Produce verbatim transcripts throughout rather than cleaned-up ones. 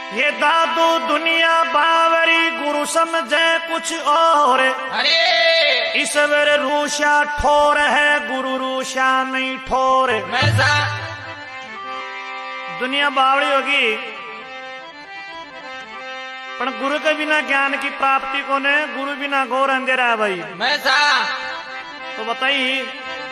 ये दादू दुनिया बावरी गुरु समझे कुछ और। अरे ईश्वर रूषा ठोर है गुरु रूषा नहीं ठोर। मैसा दुनिया बावड़ी होगी पर गुरु के बिना ज्ञान की प्राप्ति को ने गुरु बिना घोर अंधेरा है भाई। मैसा तो बताइए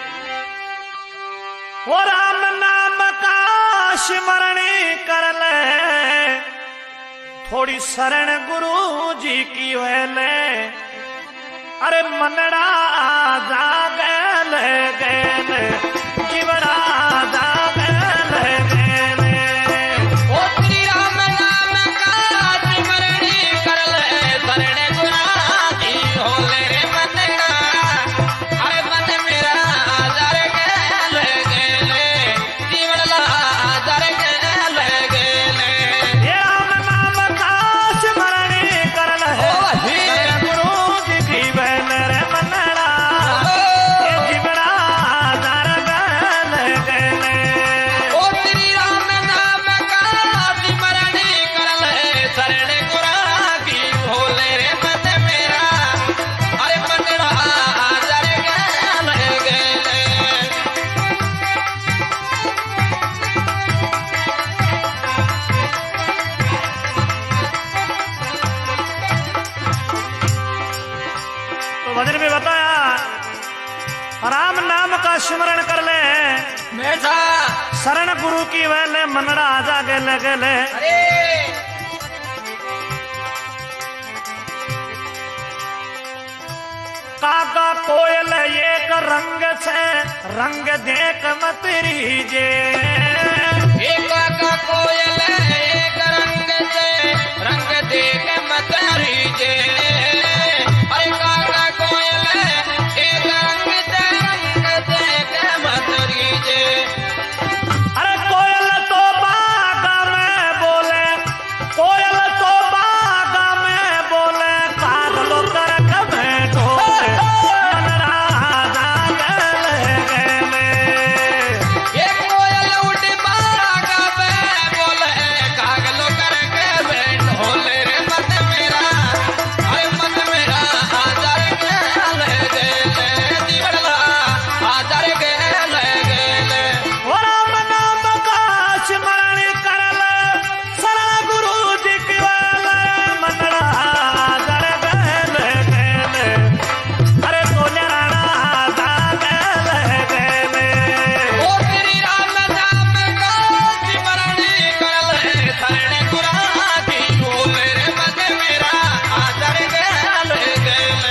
वो राम नाम का स्मरण कर ले थोड़ी शरण गुरु जी की वेले। अरे मनड़ा जागल गेले जीवड़ा जागल गेले। ओ श्री राम नाम का स्मरण कर ले शरण गुरु जी होले रे मनड़ा। अरे मन मेरा आदर गेले गेले जीवड़ा आदर गेले गेले। ये राम नाम का स्मरण कर ले गुरु जी की वेले रे मनड़ा ये जीवड़ा जागल गेले। ओ श्री राम नाम का स्मरण कर ले शरण गुरु जी होले रे मन मेरा। अरे मनड़ा आदर गेले गेले। तो भजन में बताया राम नाम का स्मरण कर ले मैसा शरण गुरु की वेले मनड़ा आजा गेले गेले। अरे काका कोयल एक रंग छे रंग देख मत रीजे। एक का कोयल एक रंग से रंग देख मत रीजे। अरे काका कोयल एक रंग से रंग देख मत रीजे। अरे कोयल तो बागा में बोले कोयल तो बागा में बोले कागलो करक में ढोले मनड़ा आजा गेले गेले। एक कोयल उठ बागा में बोले कागलो करके बैठ होले रे मत मेरा। अरे मत मेरा आदर गेले गेले जीवड़ा आदर गेले गेले। वो राम नाम का स्मरण कर ले शरण गुरु जी की वेले मनड़ा आजा गेले गेले। अरे तोले राणा आजा गेले गेले। ओ श्री राम नाम का स्मरण कर ले शरण गुरु जी होले रे मत मेरा आदर गेले गेले।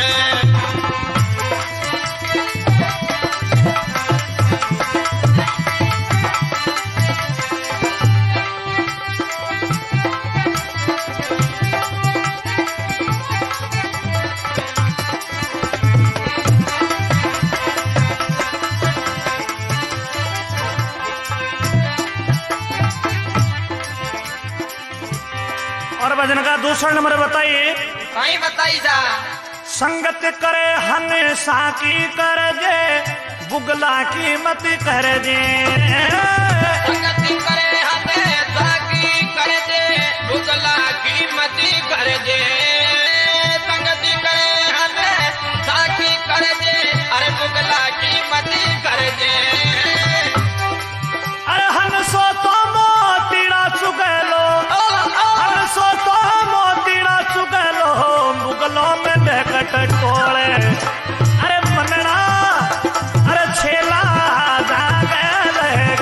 और भजन का दूसरा नंबर बताइए कहीं बताई जा संगत करे हन साकी कर जे बुगला की मत कर जे। संगति करे हमें साकी कर दे बुगला की मती कर दे। संगति करे हमें साकी कर दे अरे बुगला की मती कर दे। अरे हन सो तो मोतीड़ा चुगलो हन सो तो मोतीड़ा चुगलो मुगलों में देखट टोले। अरे मनड़ा अरे छेला जागल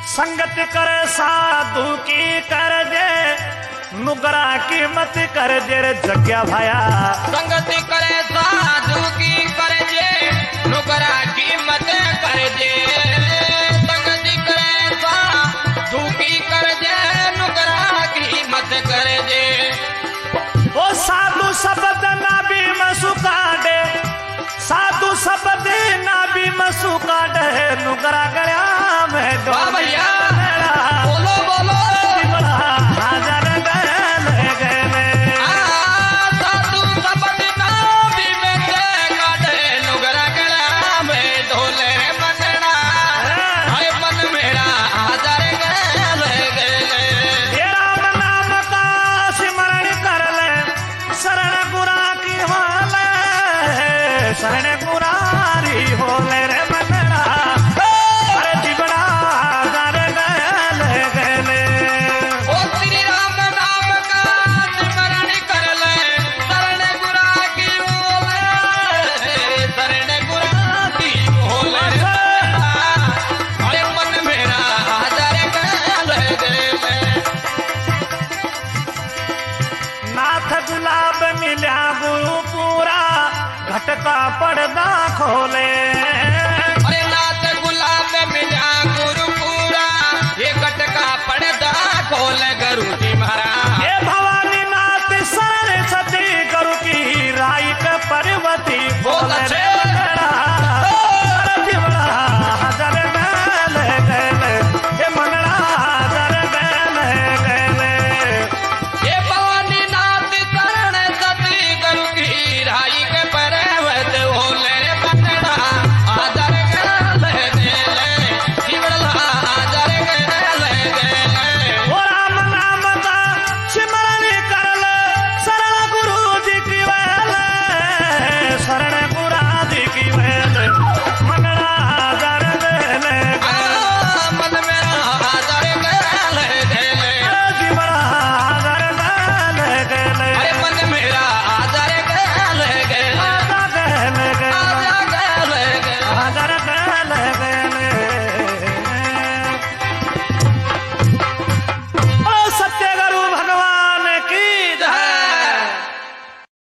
संगत करे साधु की कर जे नुगरा की मत कर जे रे जग्या भाया संगति करे साधु की कर जे नुगरा की मत कर जे संगति करे साधु की कर जे नुगरा की मत कर जे वो साधु शब्द नाभि मसु काटे साधु शब्द नाभि मसु काटे नुगरा गया में वाह भैया बोलो बोलो हाजर गए गए साधु शब्द नाभि में से काटे नुगरा गला में ढोले मनना हाय मन मेरा हाजर गए गए राम नाम का सिमरण कर ले शरण गुरा की वाले शरण गुरारी हो ले रे मनरा अरे जीवड़ा हाजर गए गए ओ श्री राम नाम का स्मरण कर ले शरण गुरा की बोले शरण गुरा की बोले अरे मन मेरा हाजर गए गए नाथ गुलाब मिल्या गुरु पूरा घटका पर्दा खोले अरे नाथ गुलाब मिला गुरु पूरा ये गटका पड़दा खोल गुरु जी महाराज